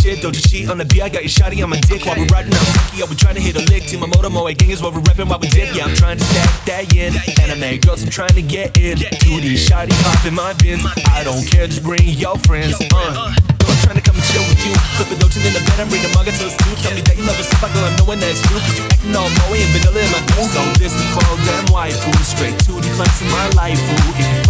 shit, don't just cheat on the beat. I got your shawty on my dick while we're riding out Tokyo. We trying to hit a lick, team my motor moe gang is what we're repping while we dip. Yeah, I'm trying to stack that yen. Anime girls, I'm trying to get in. To these shawty hop in my bins. I don't care, just bring your friends. I'm trying to come and chill with you. Flip it ocean in the bed, I'm reading manga till it's through. Tell me that you love yourself, I go, I'm knowing that it's true. Cause you acting all moe and vanilla in my food. So this is for them waifu. Straight to the flex in my life, fool. If you